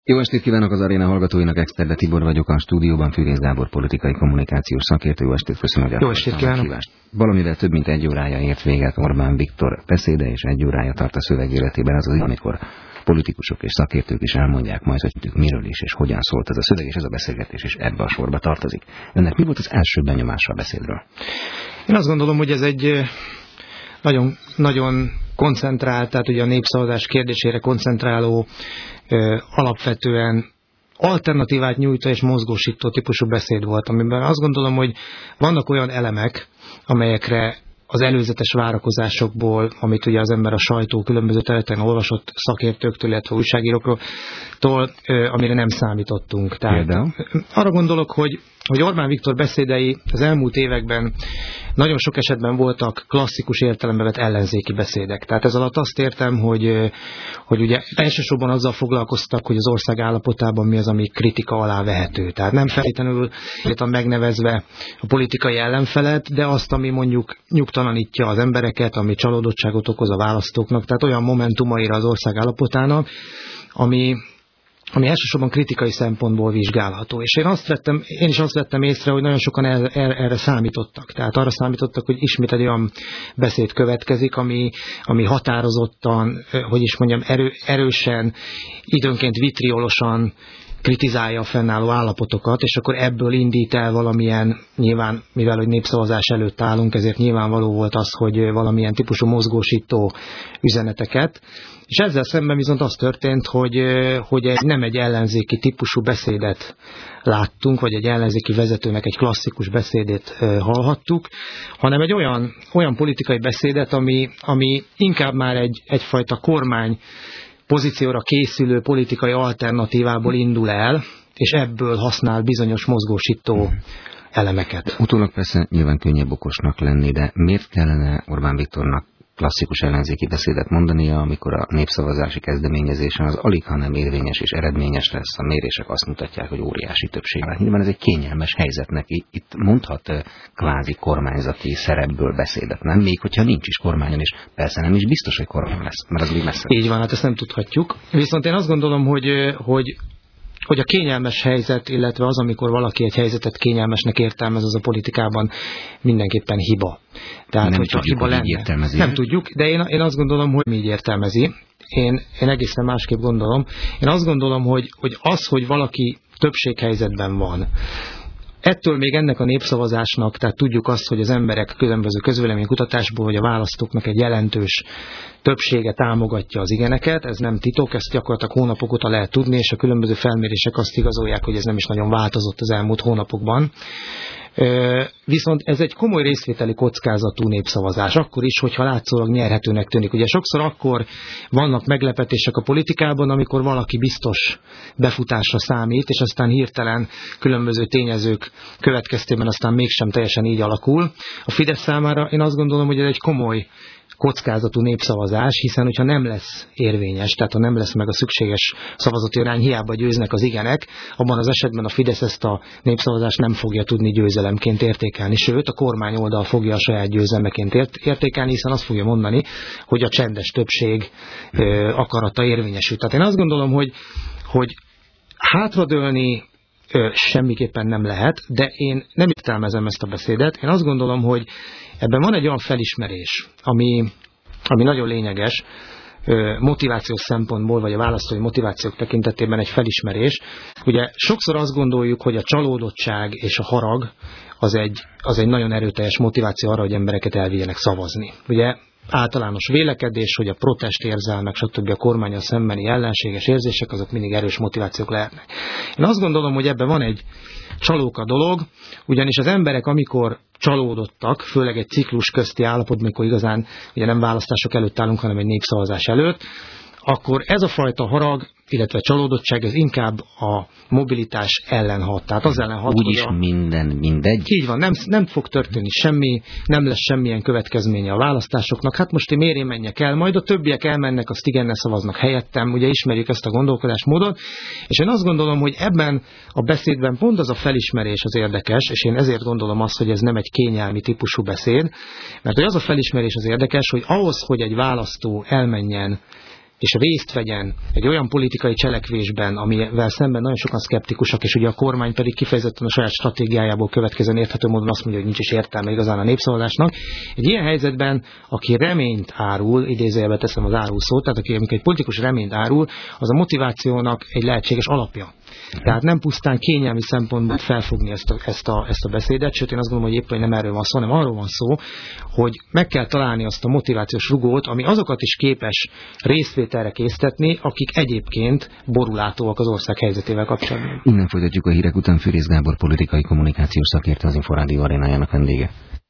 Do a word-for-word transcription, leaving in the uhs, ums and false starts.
Jó estét kívánok az aréna hallgatóinak, Exterde Tibor vagyok, a stúdióban Fűrész Gábor politikai kommunikációs szakértő. Jó estét, köszönöm, hogy Jó estét kívánok. Valamivel több mint egy órája ért véget Orbán Viktor beszéde, és egy órája tart a szöveg életében az az, amikor politikusok és szakértők is elmondják majd, hogy miről is és hogyan szólt ez a szöveg, és ez a beszélgetés is ebbe a sorba tartozik. Önnek mi volt az első benyomása a beszédről? Én azt gondolom, hogy ez egy nagyon, nagyon koncentrált, tehát ugye a népszavazás kérdésére koncentráló, alapvetően alternatívát nyújtó és mozgósító típusú beszéd volt, amiben azt gondolom, hogy vannak olyan elemek, amelyekre az előzetes várakozásokból, amit ugye az ember a sajtó különböző területen olvasott szakértőktől, illetve újságíróktól, amire nem számítottunk. Tehát arra gondolok, hogy, hogy Orbán Viktor beszédei az elmúlt években nagyon sok esetben voltak klasszikus értelembe vett ellenzéki beszédek. Tehát ez alatt azt értem, hogy, hogy ugye elsősorban azzal foglalkoztak, hogy az ország állapotában mi az, ami kritika alá vehető. Tehát nem feltétlenül megnevezve a politikai ellenfelet, de azt, ami mondjuk nyugtalanítja az embereket, ami csalódottságot okoz a választóknak, tehát olyan momentumaira az ország állapotának, ami ami elsősorban kritikai szempontból vizsgálható. És én, azt vettem, én is azt vettem észre, hogy nagyon sokan el, el, erre számítottak. Tehát arra számítottak, hogy ismét egy olyan beszéd következik, ami, ami határozottan, hogy is mondjam, erő, erősen, időnként vitriolosan kritizálja a fennálló állapotokat, és akkor ebből indít el valamilyen, nyilván, mivel hogy népszavazás előtt állunk, ezért nyilvánvaló volt az, hogy valamilyen típusú mozgósító üzeneteket. És ezzel szemben viszont az történt, hogy, hogy egy, nem egy ellenzéki típusú beszédet láttunk, vagy egy ellenzéki vezetőnek egy klasszikus beszédét hallhattuk, hanem egy olyan, olyan politikai beszédet, ami, ami inkább már egy, egyfajta kormány pozícióra készülő politikai alternatívából indul el, és ebből használ bizonyos mozgósító elemeket. Utólag persze nyilván könnyebb okosnak lenni, de miért kellene Orbán Viktornak klasszikus ellenzéki beszédet mondania, amikor a népszavazási kezdeményezésen az alig, ha nem érvényes és eredményes lesz, a mérések azt mutatják, hogy óriási többség. Hát nyilván ez egy kényelmes helyzet neki. Itt mondhat kvázi kormányzati szerepből beszédet, nem? Még hogyha nincs is kormányon, és persze nem is biztos, hogy kormány lesz, mert az még messze. Így van, hát ezt nem tudhatjuk. Viszont én azt gondolom, hogy, hogy hogy a kényelmes helyzet, illetve az, amikor valaki egy helyzetet kényelmesnek értelmez, az a politikában mindenképpen hiba. Tehát, nem hogyha tudjuk, hiba lenne, értelmezi. Nem tudjuk, de én, én azt gondolom, hogy így értelmezi. Én, én egészen másképp gondolom. Én azt gondolom, hogy, hogy az, hogy valaki többséghelyzetben van, ettől még ennek a népszavazásnak, tehát tudjuk azt, hogy az emberek különböző közvéleménykutatásból, vagy a választóknak egy jelentős többsége támogatja az igeneket, ez nem titok, ezt gyakorlatilag hónapok óta lehet tudni, és a különböző felmérések azt igazolják, hogy ez nem is nagyon változott az elmúlt hónapokban. Viszont ez egy komoly részvételi kockázatú népszavazás, akkor is, hogyha látszólag nyerhetőnek tűnik. Ugye sokszor akkor vannak meglepetések a politikában, amikor valaki biztos befutásra számít, és aztán hirtelen különböző tényezők következtében aztán mégsem teljesen így alakul. A Fidesz számára én azt gondolom, hogy ez egy komoly kockázatú népszavazás, hiszen hogyha nem lesz érvényes, tehát ha nem lesz meg a szükséges szavazati arány, hiába győznek az igenek, abban az esetben a Fidesz ezt a népszavazást nem fogja tudni győzelemként értékelni, sőt a kormány oldal fogja a saját győzelmeként ért értékelni, hiszen azt fogja mondani, hogy a csendes többség ö, akarata érvényesül. Tehát én azt gondolom, hogy, hogy hátradőlni ö, semmiképpen nem lehet, de én nem értelmezem ezt a beszédet. Én azt gondolom, hogy ebben van egy olyan felismerés, ami, ami nagyon lényeges, motivációs szempontból, vagy a választói motivációk tekintetében egy felismerés. Ugye sokszor azt gondoljuk, hogy a csalódottság és a harag az egy, az egy nagyon erőteljes motiváció arra, hogy embereket elvigyenek szavazni. Ugye általános vélekedés, hogy a protest érzelmek, stb. A kormánnyal szembeni ellenséges érzések, azok mindig erős motivációk lehetnek. Én azt gondolom, hogy ebben van egy csalóka dolog, ugyanis az emberek, amikor csalódottak, főleg egy ciklus közti állapotban, amikor igazán ugye nem választások előtt állunk, hanem egy népszavazás előtt, akkor ez a fajta harag, illetve csalódottság, ez inkább a mobilitás ellen hat. Tehát az ellen hat, úgyis a... minden mindegy. Így van, nem, nem fog történni semmi, nem lesz semmilyen következménye a választásoknak. Hát most én miért én menjek el, majd a többiek elmennek, azt igennel szavaznak helyettem, ugye ismerjük ezt a gondolkodásmódot, és én azt gondolom, hogy ebben a beszédben pont az a felismerés az érdekes, és én ezért gondolom azt, hogy ez nem egy kényelmi típusú beszéd, mert hogy az a felismerés az érdekes, hogy ahhoz, hogy egy választó elmenjen és részt vegyen egy olyan politikai cselekvésben, amivel szemben nagyon sokan szkeptikusak, és ugye a kormány pedig kifejezetten a saját stratégiájából következően érthető módon azt mondja, hogy nincs is értelme igazán a népszavazásnak. Egy ilyen helyzetben, aki reményt árul, idézőjelbe teszem az árul szót, tehát aki amikor egy politikus reményt árul, az a motivációnak egy lehetséges alapja. Tehát nem pusztán kényelmi szempontból felfogni ezt a, ezt, a, ezt a beszédet, sőt én azt gondolom, hogy éppen nem erről van szó, hanem arról van szó, hogy meg kell találni azt a motivációs rugót, ami azokat is képes részvételre késztetni, akik egyébként borulátóak az ország helyzetével kapcsolatban. Innen folytatjuk a hírek után. Fűrész Gábor politikai kommunikációs szakértő, az Inforádió arénájának vendége.